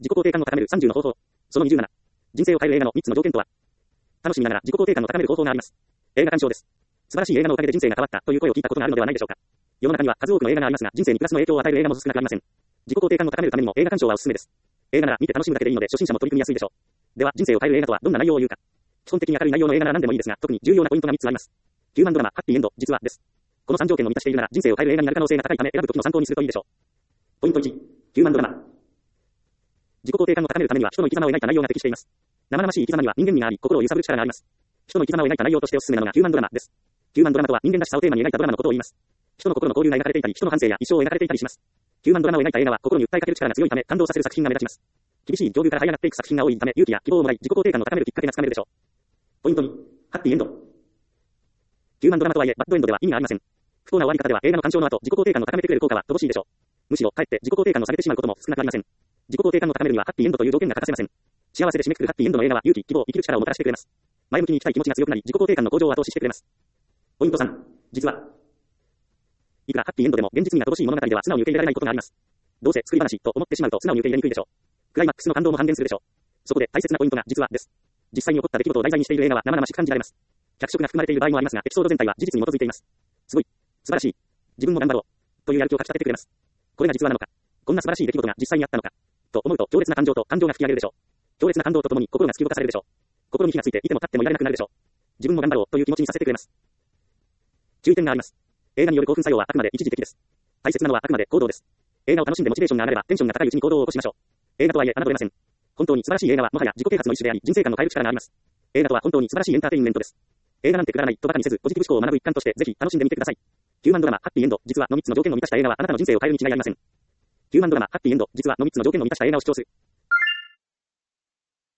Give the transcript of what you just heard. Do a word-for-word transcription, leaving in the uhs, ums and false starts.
自己肯定感を高めるさんじゅうの方法。そのにじゅうなな。人生を変える映画のみっつの条件とは。楽しみながら自己肯定感を高める方法があります。映画鑑賞です。素晴らしい映画のおかげで人生が変わったという声を聞いたことがあるのではないでしょうか。世の中には数多くの映画がありますが、人生にプラスの影響を与える映画も少なくありません。自己肯定感を高めるためにも映画鑑賞はおすすめです。映画なら見て楽しむだけでいいので初心者も取り組みやすいでしょう。では、人生を変える映画とはどんな内容を言うか。基本的に明るい内容の映画なら何でもいいですが、特に重要なポイントがみっつあります。ヒューマンドラマ、ハッピーエンド、実はです。このさん条件を満たしているなら人生を変える映画になる可能性が高いため選ぶときの参考にするといいでしょう。ポイントいち、ヒューマンドラマ。自己肯定感を高めるためには人の生き様を描いた内容が適しています。生々しい生き様には人間味があり、心を揺さぶる力があります。人の生き様を描いた内容としておすすめなのがヒューマンドラマです。ヒューマンドラマとは人間らしさをテーマに描いたドラマのことを言います。人の心の交流が描かれていたり、人の感性や一生を描かれていたりします。ヒューマンドラマを描いた映画は心に訴えかける力が強いため感動させる作品が目立ちます。厳しい境遇から這い上がっていく作品が多いため勇気や希望をもらい自己肯定感を高めるきっかけがつかめるでしょう。ポイントに、ハッピーエンド。ヒューマンドラマとはいえバッドエンドでは意味がありません。不幸な終わり方では映画の鑑賞の後自己肯定感を高めてくれる効果は乏しいでしょう。むしろかえって自己肯定感を下げてしまうことも少なくありません。自己肯定感を高めるにはハッピーエンドという条件が欠かせません。幸せで締めくくるハッピーエンドの映画は勇気、希望、生きる力をもたらしてくれます。前向きに生きたい気持ちが強くなり自己肯定感の向上を後押ししてくれます。ポイントさん、実は。いくらハッピーエンドでも現実には乏しい物語では素直に受け入れられないことがあります。どうせ作り話と思ってしまうと素直に受け入れにくいでしょう。クライマックスの感動も半減するでしょう。そこで大切なポイントが実はです。実際に起こった出来事を題材にしている映画は生々しく感じられます。脚色が含まれている場合もありますが、エピソード全体は事実に基づいています。すごい、素晴らしい、自分も頑張ろうというやる気をかき立ててくれます。これが実話なのか、こんな素晴らしい出来事が実際にあったのかと思うと強烈な感情と感情が吹き上げるでしょう。強烈な感動とともに心が突き動かされるでしょう。心に火がついていても立ってもいられなくなるでしょう。自分も頑張ろうという気持ちにさせてくれます。注意点があります。映画による興奮作用はあくまで一時的です。大切なのはあくまで行動です。映画を楽しんでモチベーションが上がればテンションが高いうちに行動を起こしましょう。映画とはいえ侮れません。本当に素晴らしい映画はもはや自己啓発の一種であり人生観の変える力があります。映画とは本当に素晴らしいエンターテインメントです。映画なんてくだらないとバカにせずポジティブ思考を学ぶ一環としてぜひ楽しんでみてください。ヒューマンドラマハッピーエンド実はのみっつの条件を満たした映画はあなたの人生を変えるに違いありません。ヒューマンドラマハッピーエンド実はのみっつの条件を満たした映画を視聴する。